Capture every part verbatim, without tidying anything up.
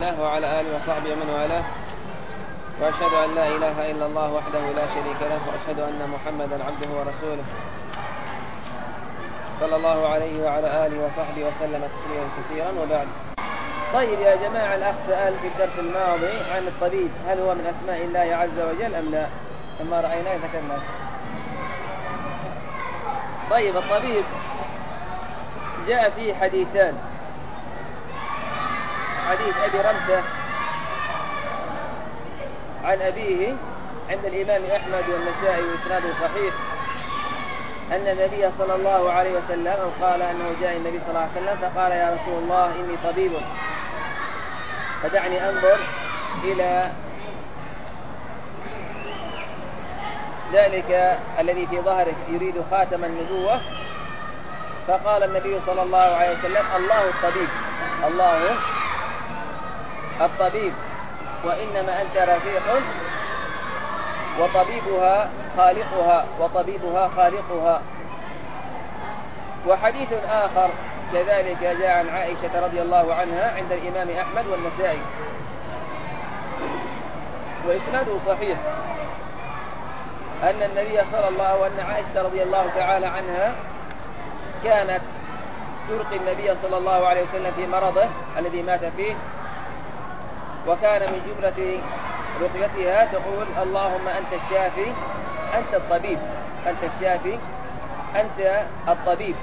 الله وعلى آله وصحبه ومن والاه، وأشهد أن لا إله إلا الله وحده لا شريك له، وأشهد أن محمدا عبده ورسوله صلى الله عليه وعلى آله وصحبه وسلم تسليما كثيرا، وبعد. طيب يا جماعة، الأخ سأل في الدرس الماضي عن الطبيب، هل هو من أسماء الله عز وجل أم لا؟ لما رأيناه ذكرنا. طيب، الطبيب جاء فيه حديثان: حديث أبي رمثة عن أبيه عند الإمام أحمد والنسائي وإسناده صحيح، أن النبي صلى الله عليه وسلم قال أنه جاء النبي صلى الله عليه وسلم فقال: يا رسول الله، إني طبيب، فدعني أنظر إلى ذلك الذي في ظهره يريد خاتم النبوة. فقال النبي صلى الله عليه وسلم: الله الطبيب، الله الطبيب، وإنما أنت رفيق، وطبيبها خالقها وطبيبها خالقها. وحديث آخر كذلك جاء عن عائشة رضي الله عنها عند الإمام أحمد والنسائي وإسناده صحيح، أن النبي صلى الله وأن عائشة رضي الله تعالى عنها كانت ترقي النبي صلى الله عليه وسلم في مرضه الذي مات فيه، وكان من جملة رقيتها تقول: اللهم أنت الشافي أنت الطبيب، أنت الشافي أنت الطبيب.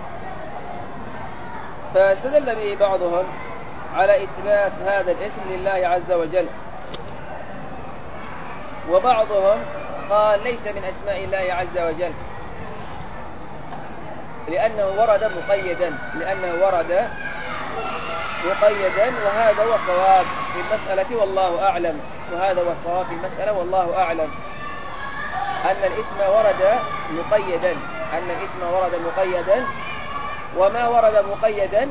فاستدل به بعضهم على إثبات هذا الاسم لله عز وجل، وبعضهم قال ليس من أسماء الله عز وجل، لأنه ورد مقيدا لأنه ورد مقيدا وهذا هو الصواب في المسألة والله أعلم. وهذا هو الصواب في المسألة والله أعلم، أن الاسم ورد مقيدا أن الاسم ورد مقيدا وما ورد مقيدا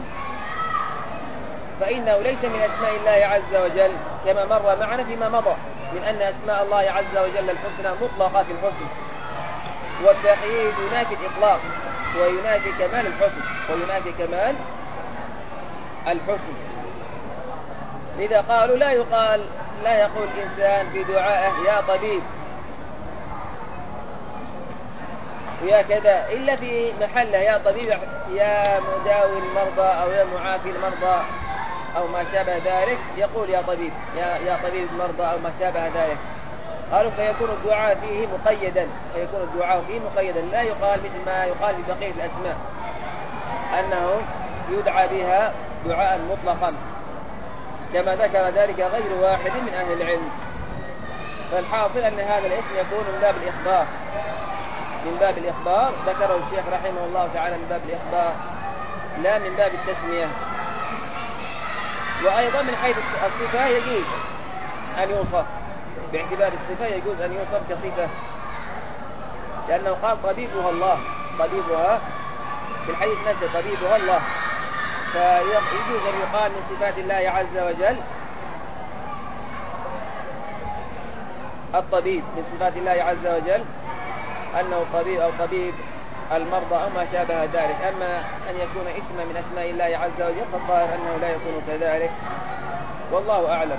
فإنه ليس من أسماء الله عز وجل، كما مر معنا فيما مضى من أن أسماء الله عز وجل الحسنى مطلقة في الحسن، والتقييد ينافي الإطلاق وينافي كمال الحسن وينافي كمال الحسن. لذا قالوا لا يقال لا يقول الإنسان في دعائه يا طبيب ويا كذا إلا في محله، يا طبيب يا مداوي المرضى أو يا معافي المرضى أو ما شابه ذلك، يقول يا طبيب يا, يا طبيب المرضى أو ما شابه ذلك. قالوا فيكون الدعاء فيه مقيدا فيكون الدعاء فيه مقيدا لا يقال مثل ما يقال في بقية الأسماء أنه يدعى بها دعاء مطلقا، كما ذكر ذلك غير واحد من أهل العلم. فالحاصل أن هذا الاسم يكون من باب الإخبار من باب الإخبار ذكره الشيخ رحمه الله تعالى من باب الإخبار لا من باب التسمية. وأيضا من حيث الصفة يجوز أن يوصف، باعتبار الصفة يجوز أن يوصف كصفة، لأنه قال طبيبها الله، طبيبها في الحديث نفسه طبيبها الله، فيجوز أن يقال من صفات الله عز وجل الطبيب، من صفات الله عز وجل أنه طبيب أو طبيب المرضى أو ما شابه ذلك. أما أن يكون اسما من أسماء الله عز وجل فالظاهر أنه لا يكون كذلك والله أعلم.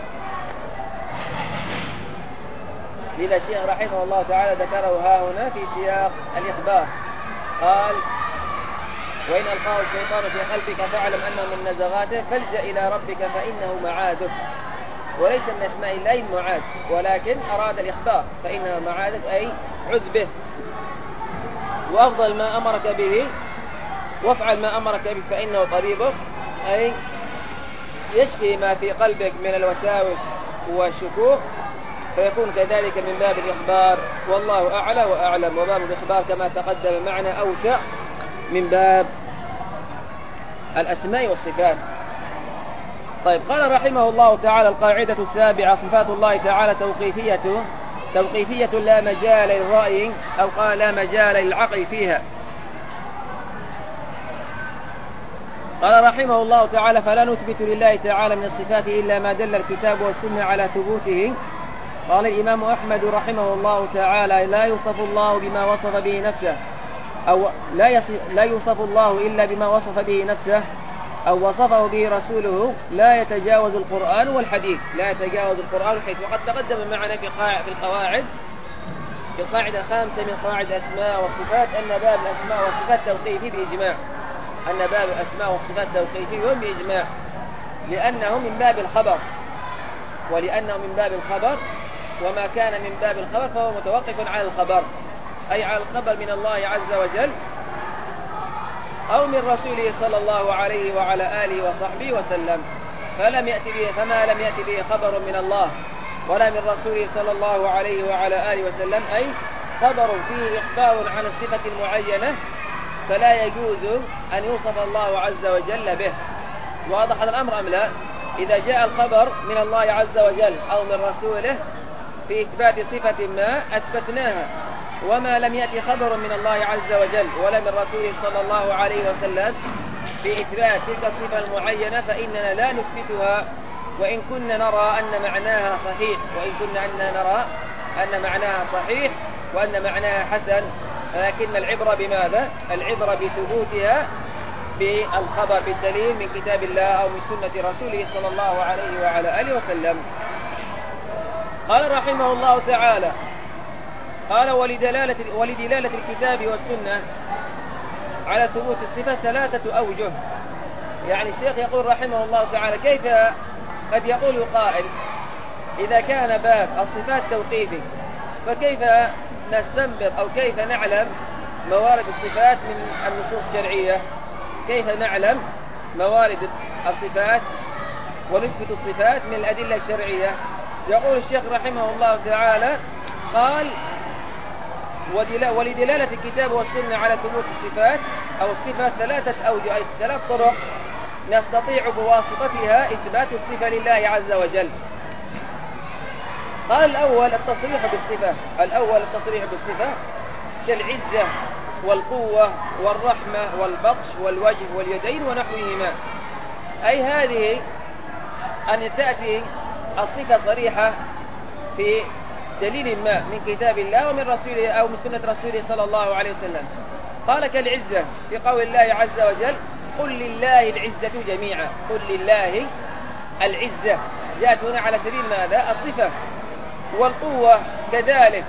لذا الشيخ رحمه الله تعالى ذكره ها هنا في سياق الإخبار، قال: وإن ألقاه الشيطان في قلبك فاعلم أنه من نزغاته فالجأ إلى ربك فإنه معاذه. وليس من أسماء الله المعاذ، ولكن أراد الإخبار فإنه معاذه أي عذ به، وأفضل ما أمرك به وافعل ما أمرك به فإنه طبيبك، أي يشفي ما في قلبك من الوساوس والشكوك، فيكون كذلك من باب الإخبار والله أعلى وأعلم. وباب الإخبار كما تقدم معنا أوسع من باب الأسماء والصفات. طيب، قال رحمه الله تعالى: القاعدة السابعة: صفات الله تعالى توقيفية توقيفية لا مجال للرأي، أو قال لا مجال للعقل فيها. قال رحمه الله تعالى: فلا نثبت لله تعالى من الصفات إلا ما دل الكتاب والسنة على ثبوته. قال الإمام أحمد رحمه الله تعالى: لا يوصف الله بما وصف به نفسه أو لا, لا يوصف الله إلا بما وصف به نفسه أو وصفه به رسوله لا يتجاوز القرآن والحديث، لا يتجاوز القرآن والحديث. وقد تقدم معنا في في القواعد في القاعدة الخامسة من قواعد الأسماء والصفات أن باب الأسماء والصفات توقيفي بإجماع، أن باب الأسماء والصفات توقيفي بإجماع، لأنه من باب الخبر، ولأنه من باب الخبر، وما كان من باب الخبر فهو متوقف على الخبر، أي على الخبر من الله عز وجل أو من رسوله صلى الله عليه وعلى آله وصحبه وسلم. فلم يأتي به فما لم يأتي به خبر من الله ولا من رسوله صلى الله عليه وعلى آله وسلم، أي خبر فيه إخبار عن الصفة المعينة، فلا يجوز أن يوصف الله عز وجل به. واضح هذا الأمر أم لا؟ إذا جاء الخبر من الله عز وجل أو من رسوله في إثبات صفة ما أثبتناها، وما لم يأتي خبر من الله عز وجل ولا من رسوله صلى الله عليه وسلم في إثبات تلك الصفة المعينة فإننا لا نثبتها، وإن كنا نرى أن معناها صحيح وإن كنا أن نرى أن معناها صحيح وأن معناها حسن، لكن العبرة بماذا؟ العبرة بثبوتها بالخبر بالدليل من كتاب الله أو من سنة رسوله صلى الله عليه وعلى آله وسلم. قال رحمه الله تعالى: قال ولدلالة, ولدلالة الكتاب والسنة على ثبوت الصفة ثلاثة أوجه. يعني الشيخ يقول رحمه الله تعالى: كيف قد يقول قائل إذا كان باب الصفات توقيفي فكيف نستنبط أو كيف نعلم موارد الصفات من النصوص الشرعية؟ كيف نعلم موارد الصفات ونثبت الصفات من الأدلة الشرعية؟ يقول الشيخ رحمه الله تعالى: قال: ولدلالة الكتاب والسنة على ثبوت الصفات أو الصفات ثلاثة أوجه، أي ثلاث طرق نستطيع بواسطتها إثبات الصفة لله عز وجل. قال: الأول التصريح بالصفة، الأول التصريح بالصفة كالعزة والقوة والرحمة والبطش والوجه واليدين ونحوهما، أي هذه أن تأتي الصفة صريحة في دليل ما من كتاب الله ومن رسوله أو من سنة رسوله صلى الله عليه وسلم. قال: كالعزة في قول الله عز وجل: قل لله العزة جميعا. قل لله العزة جاءت هنا على سبيل ماذا؟ الصفة. والقوة كذلك،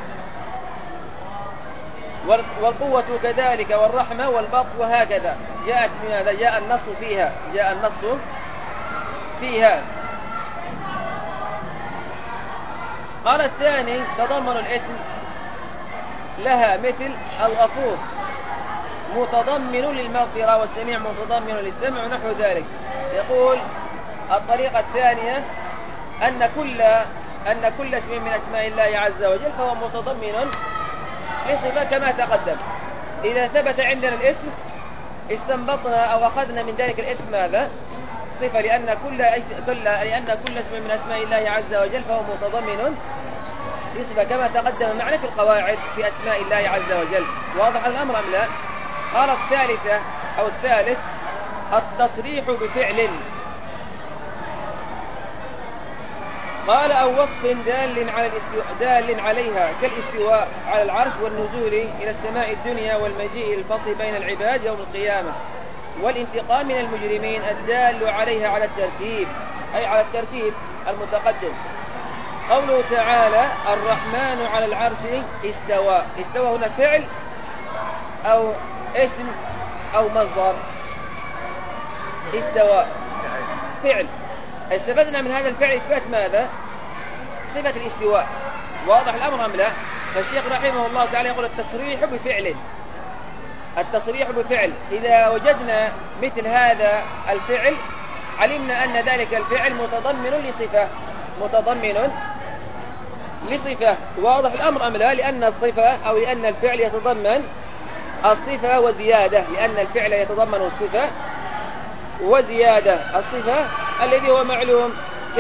والقوة كذلك، والرحمة والبطش وهكذا جاءت من هذا، جاء النص فيها جاء النص فيها. قال: الثاني تضمن الاسم لها مثل الغفور متضمن للمغفرة والسميع متضمن للسمع ونحو ذلك. يقول الطريقة الثانية أن كل أن كل اسم من أسماء الله عز وجل فهو متضمن لصفة كما تقدم. إذا ثبت عندنا الاسم استنبطنا أو أخذنا من ذلك الاسم ماذا؟ صفة، لأن كل كل لأن كل اسم من أسماء الله عز وجل فهو متضمن لصفة كما تقدم معنا في القواعد في أسماء الله عز وجل. واضح الأمر أم لا؟ قال: الثالثة أو الثالث التصريح بفعل. قال: أو وصف دال على دال عليها كالاستواء على العرش والنزول إلى السماء الدنيا والمجيء الفصل بين العباد يوم القيامة والانتقام من المجرمين الدال عليها على الترتيب، أي على الترتيب المتقدم. قوله تعالى: الرحمن على العرش استوى. استوى هنا فعل أو اسم أو مصدر؟ استوى فعل. استفدنا من هذا الفعل إثبات ماذا؟ صفة الاستواء. واضح الأمر أم لا؟ فالشيخ رحمه الله تعالى يقول: التصريح بفعل. التصريح بفعل إذا وجدنا مثل هذا الفعل علمنا أن ذلك الفعل متضمن لصفة متضمن لصفة. واضح الأمر أم لا؟ لأن الصفة أو لأن الفعل يتضمن الصفة وزيادة، لأن الفعل يتضمن الصفة وزيادة. الصفة الذي هو معلوم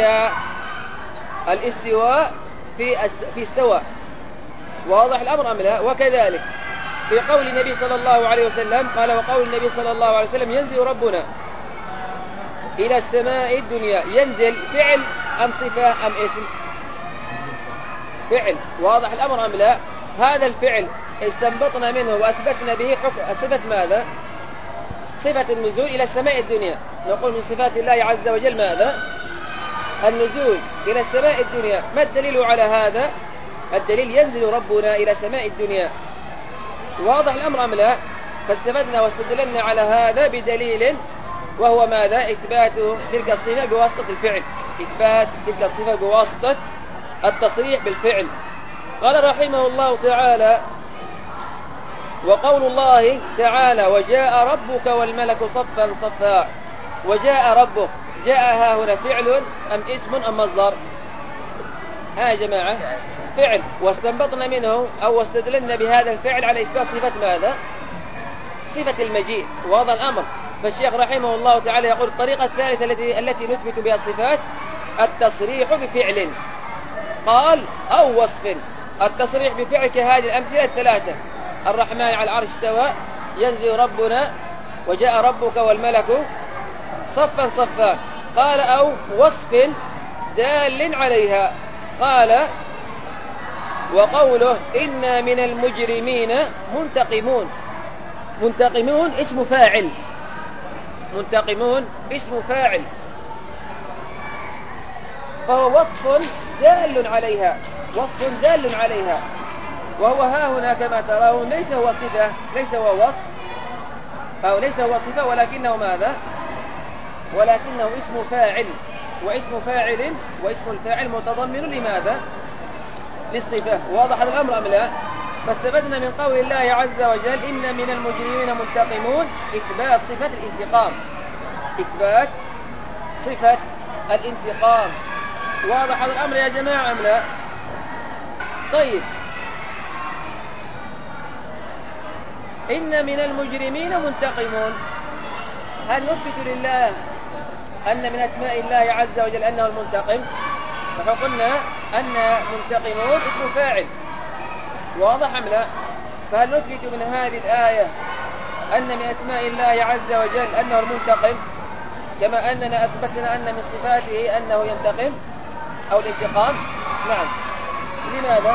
كالاستواء في في استوى. واضح الأمر أم لا؟ وكذلك في قول النبي صلى الله عليه وسلم قال: وقول النبي صلى الله عليه وسلم: ينزل ربنا إلى السماء الدنيا. ينزل فعل أم صفة أم اسم؟ فعل. واضح الأمر أم لا؟ هذا الفعل استنبطنا منه وأثبتنا به حكم صفة ماذا؟ صفة النزول إلى السماء الدنيا. نقول من صفات الله عز وجل ماذا؟ النزول إلى السماء الدنيا. ما الدليل على هذا؟ الدليل ينزل ربنا إلى سماء الدنيا. واضح الأمر أم لا؟ فاستفدنا واستدللنا على هذا بدليل، وهو ماذا؟ إثبات تلك الصفة بواسطة الفعل، إثبات تلك الصفة بواسطة التصريح بالفعل. قال رحمه الله تعالى: وقول الله تعالى: وجاء ربك والملك صفا صفا. وجاء ربك، جاء ها هنا فعل أم اسم أم مصدر؟ ها يا جماعة فعل، واستنبطنا منه أو استدللنا بهذا الفعل على إثبات صفة ماذا؟ صفة المجيء. واضح الأمر. فالشيخ رحمه الله تعالى يقول: الطريقة الثالثة التي التي نثبت بها الصفات التصريح بفعل، قال أو وصف. التصريح بفعل كهذه الأمثلة الثلاثة: الرحمن على العرش استوى، ينزل ربنا، وجاء ربك والملك صفا صفا. قال أو وصف دال عليها. قال: وقوله: إنا من المجرمين منتقمون. منتقمون اسم فاعل، منتقمون اسم فاعل، فهو وصف دال عليها، وصف دال عليها. وهو ها هنا كما ترون ليس هو صفة، ليس هو وصف أو ليس هو صفة، ولكنه ماذا؟ ولكنه اسم فاعل، واسم فاعل واسم الفاعل متضمن لماذا؟ للصفة. واضح الأمر أم لا؟ فاستفدنا من قول الله عز وجل: إن من المجرمين منتقمون، إثبات صفة الانتقام، إثبات صفة الانتقام. واضح الأمر يا جماعة أم لا؟ طيب، إن من المجرمين منتقمون، هل نثبت لله أن من أسماء الله عز وجل أنه المنتقم؟ فقلنا أن منتقمون اسم فاعل. واضح أم لا؟ فهل نثبت من هذه الآية أن من أسماء الله عز وجل أنه المنتقم، كما أننا أثبتنا أن من صفاته أنه ينتقم أو الانتقام؟ نعم. لماذا؟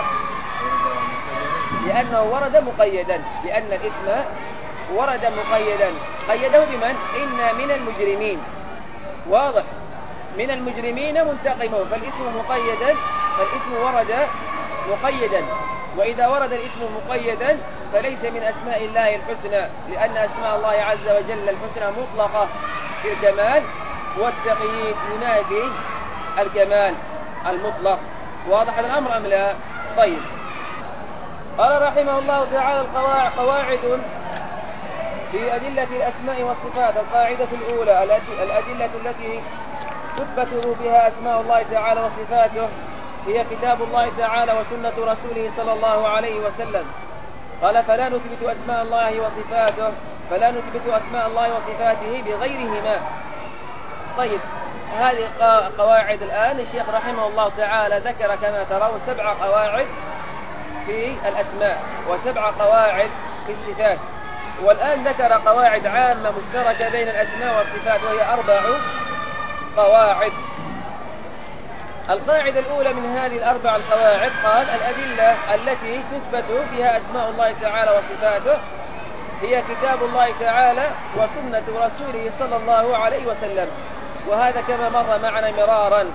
لأنه ورد مقيدا، لأن الاسم ورد مقيدا، قيده بمن؟ إن من المجرمين. واضح، من المجرمين منتقمون، فالاسم مقيدا، فالاسم ورد مقيدا. وإذا ورد الاسم مقيدا فليس من أسماء الله الحسنى، لأن أسماء الله عز وجل الحسنى مطلقة في الكمال، والتقييد ينافي الكمال المطلق. واضح الأمر أم لا؟ طيب، قال رحمه الله تعالى: القواعد في أدلة الأسماء والصفات. القاعدة الأولى: الأدلة التي تثبت بها أسماء الله تعالى وصفاته هي كتاب الله تعالى وسنة رسوله صلى الله عليه وسلم. قال: فلا نثبت أسماء الله وصفاته فلا نثبت أسماء الله وصفاته بغيرهما. طيب، هذه قواعد الآن الشيخ رحمه الله تعالى ذكر كما ترون سبع قواعد في الأسماء وسبع قواعد في الصفات، والآن ذكر قواعد عامة مشتركة بين الأسماء والصفات، وهي أربع قواعد. القاعدة الأولى من هذه الأربع القواعد قال: الأدلة التي تثبت بها أسماء الله تعالى وصفاته هي كتاب الله تعالى وسنة رسوله صلى الله عليه وسلم. وهذا كما مر معنا مرارا.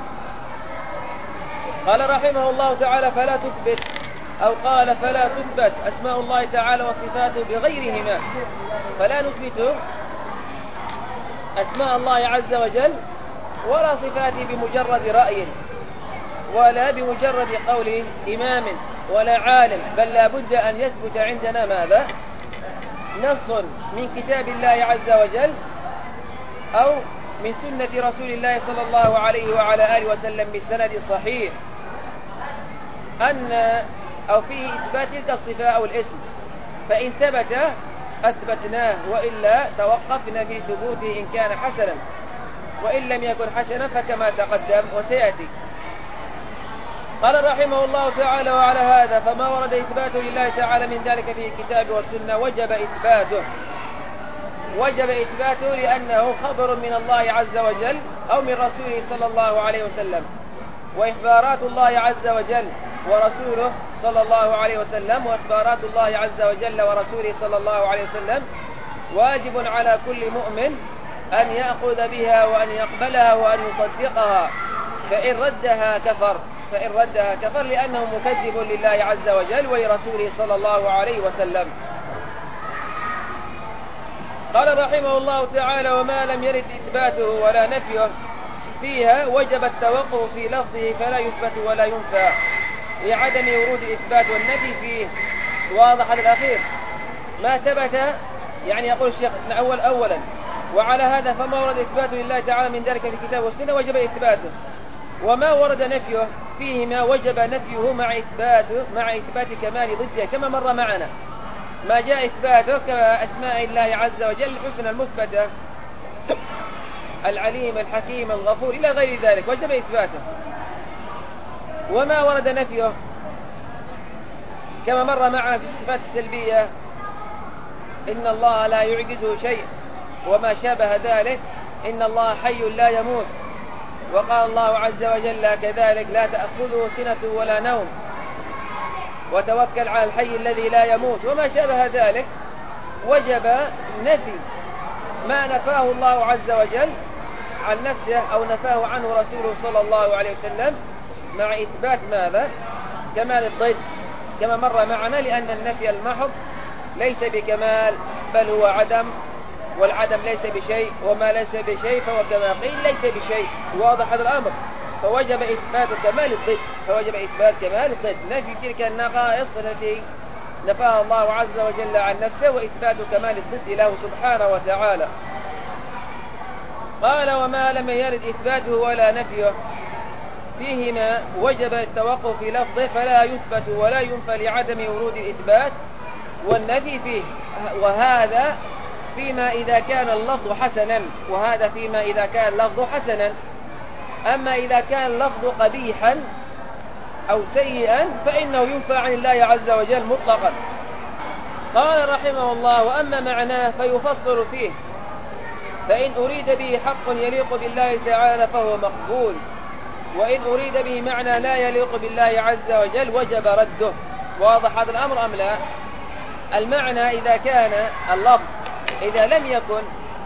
قال رحمه الله تعالى: فلا تثبت، أو قال: فلا تثبت أسماء الله تعالى وصفاته بغيرهما. فلا نثبت أسماء الله عز وجل ولا صفاته بمجرد رأي، ولا بمجرد قول إمام ولا عالم، بل لا بد أن يثبت عندنا ماذا؟ نص من كتاب الله عز وجل أو من سنة رسول الله صلى الله عليه وعلى آله وسلم بالسند الصحيح، أن أو فيه إثبات تلك الصفة أو الاسم. فإن ثبت أثبتناه، وإلا توقفنا في ثبوته إن كان حسنا، وإن لم يكن حسنا فكما تقدم وسيأتي. قال رحمه الله تعالى: وعلى هذا فما ورد إثباته لله تعالى من ذلك في الكتاب والسنة وجب إثباته، وجب إثباته لأنه خبر من الله عز وجل أو من رسوله صلى الله عليه وسلم. وإخبارات الله عز وجل ورسوله صلى الله عليه وسلم وإخبارات الله عز وجل ورسوله صلى الله عليه وسلم واجب على كل مؤمن أن يأخذ بها وأن يقبلها وأن يصدقها، فإن ردها كفر فإن ردها كفر لأنه مكذب لله عز وجل ولرسوله صلى الله عليه وسلم. قال رحمه الله تعالى: وما لم يرد إثباته ولا نفيه فيها وجب التوقف في لفظه فلا يثبت ولا ينفى لعدم ورود الإثبات والنفي فيه. واضح هذا الأخير ما ثبت، يعني يقول الشيخ أول أولا وعلى هذا فما ورد إثباته لله تعالى من ذلك في الكتاب والسنة وجب إثباته، وما ورد نفيه فيهما وجب نفيه مع إثباته مع إثبات كمال ضده كما مر معنا. ما جاء إثباته كأسماء الله عز وجل الحسنى المثبتة العليم الحكيم الغفور إلى غير ذلك وجب إثباته. وما ورد نفيه كما مر معنا في الصفات السلبية إن الله لا يعجزه شيء وما شابه ذلك، إن الله حي لا يموت، وقال الله عز وجل كذلك لا تأخذه سنة ولا نوم وتوكل على الحي الذي لا يموت وما شابه ذلك. وجب نفي ما نفاه الله عز وجل عن نفسه أو نفاه عنه رسوله صلى الله عليه وسلم مع إثبات ماذا؟ كمال الضد كما مر معنا، لأن النفي المحض ليس بكمال بل هو عدم، والعدم ليس بشيء وما ليس بشيء فهو كما قيل ليس بشيء. واضح هذا الأمر؟ فوجب إثبات كمال الضد فوجب إثبات كمال الضد، نفي تلك النقائص التي نفاها الله عز وجل عن نفسه وإثبات كمال الضد له سبحانه وتعالى. قال: وما لم يرد إثباته ولا نفيه فيهما وجب التوقف في لفظه فلا يثبت ولا ينفى لعدم ورود الإثبات والنفي فيه، وهذا فيما إذا كان اللفظ حسنا وهذا فيما إذا كان اللفظ حسنا. أما إذا كان اللفظ قبيحا أو سيئا فإنه ينفى عن الله عز وجل مطلقا. قال رحمه الله: وأما معناه فيفصل فيه، فإن أريد به حق يليق بالله تعالى فهو مقبول، وإن أريد به معنى لا يليق بالله عز وجل وجب رده. واضح هذا الأمر أم لا؟ المعنى إذا كان اللفظ إذا لم يكن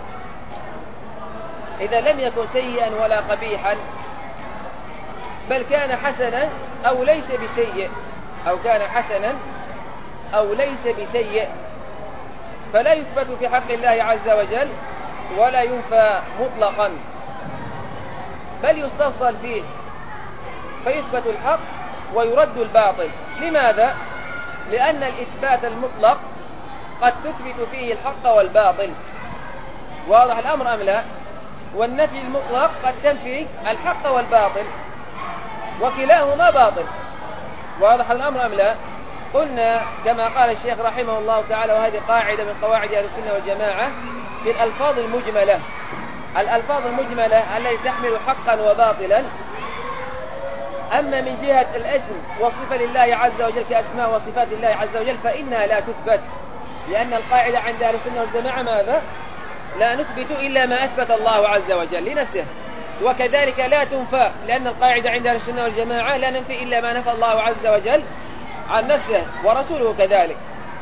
إذا لم يكن سيئا ولا قبيحا بل كان حسنا أو ليس بسيء أو كان حسنا أو ليس بسيء فلا يثبت في حق الله عز وجل ولا ينفى مطلقا، بل يستفصل فيه فيثبت الحق ويرد الباطل. لماذا؟ لأن الإثبات المطلق قد تثبت فيه الحق والباطل. واضح الأمر أم لا؟ والنفي المطلق قد تنفي الحق والباطل وكلاهما باطل. واضح الأمر أم لا؟ قلنا كما قال الشيخ رحمه الله تعالى، وهذه قاعدة من قواعد أهل السنة والجماعة في الألفاظ المجملة، الألفاظ المجملة التي تحمل حقا وباطلا. أما من جهة الاسم والصفة لله عز وجل كأسماء وصفات الله عز وجل فإنها لا تثبت، لأن القاعدة عند أهل السنة والجماعة ماذا؟ لا نثبت إلا ما أثبت الله عز وجل لنفسه، وكذلك لا تنفى، لأن القاعدة عند أهل السنة والجماعة لا ننفي إلا ما نفى الله عز وجل عن نفسه ورسوله كذلك.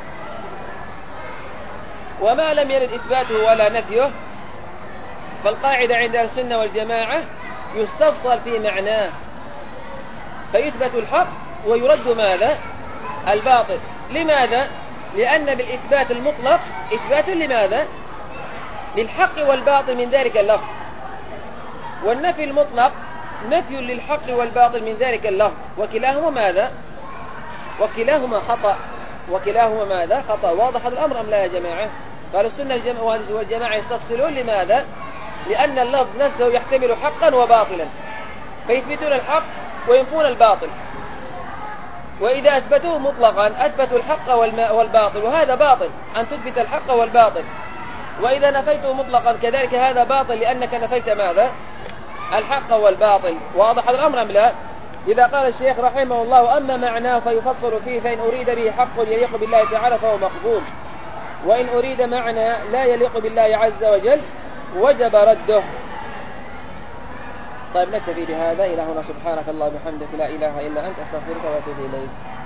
وما لم يرد إثباته ولا نفيه فالقاعدة عند أهل السنة والجماعة يستفصل في معناه فيثبت الحق ويرد ماذا؟ الباطل. لماذا؟ لأن بالإثبات المطلق إثبات لماذا؟ للحق والباطل من ذلك اللفظ، والنفي المطلق نفي للحق والباطل من ذلك اللفظ، وكلاهما ماذا؟ وكلاهما خطأ وكلاهما ماذا؟ خطأ. واضح هذا الأمر أم لا يا جماعة؟ قالوا السنة والجماعة يستفصلون. لماذا؟ لأن اللفظ نفسه يحتمل حقا وباطلا فيثبتون الحق وينفون الباطل، وإذا أثبتوه مطلقا أثبتوا الحق والباطل، وهذا باطل أن تثبت الحق والباطل. وإذا نفيته مطلقا كذلك هذا باطل لأنك نفيت ماذا؟ الحق والباطل. واضح هذا الأمر أم لا؟ إذا قال الشيخ رحمه الله: أما معناه فيفصل فيه، فإن أريد به حق يليق بالله تعالى فهو مقبول، وإن أريد معنى لا يليق بالله عز وجل وجب رده. طيب نكتفي بهذا إلى هنا. سبحانك اللهم وبحمدك لا إله إلا أنت أستغفرك وأتوب إليك.